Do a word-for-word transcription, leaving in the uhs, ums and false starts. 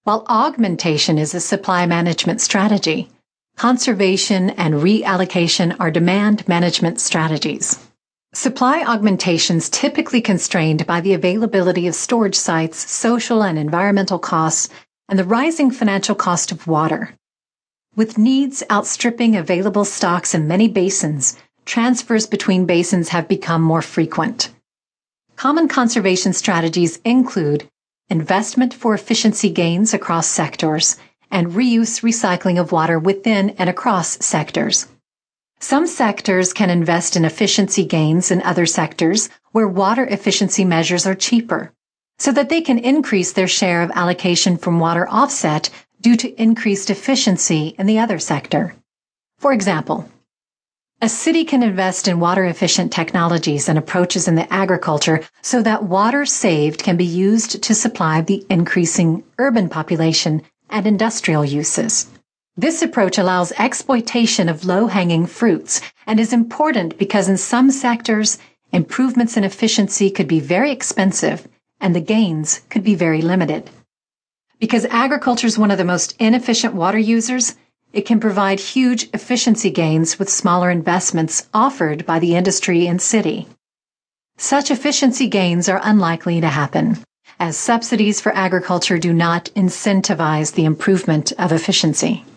while augmentation is a supply management strategy. Conservation and reallocation are demand management strategies. Supply augmentation is typically constrained by the availability of storage sites, social and environmental costs, and the rising financial cost of water. With needs outstripping available stocks in many basins, transfers between basins have become more frequent. Common conservation strategies include investment for efficiency gains across sectors and reuse recycling of water within and across sectors. Some sectors can invest in efficiency gains in other sectors where water efficiency measures are cheaper, so that they can increase their share of allocation from water offset due to increased efficiency in the other sector. For example, a city can invest in water-efficient technologies and approaches in the agriculture so that water saved can be used to supply the increasing urban population and industrial uses. This approach allows exploitation of low-hanging fruits and is important because in some sectors, improvements in efficiency could be very expensive and the gains could be very limited. Because agriculture is one of the most inefficient water users, it can provide huge efficiency gains with smaller investments offered by the industry and city. Such efficiency gains are unlikely to happen, as subsidies for agriculture do not incentivize the improvement of efficiency.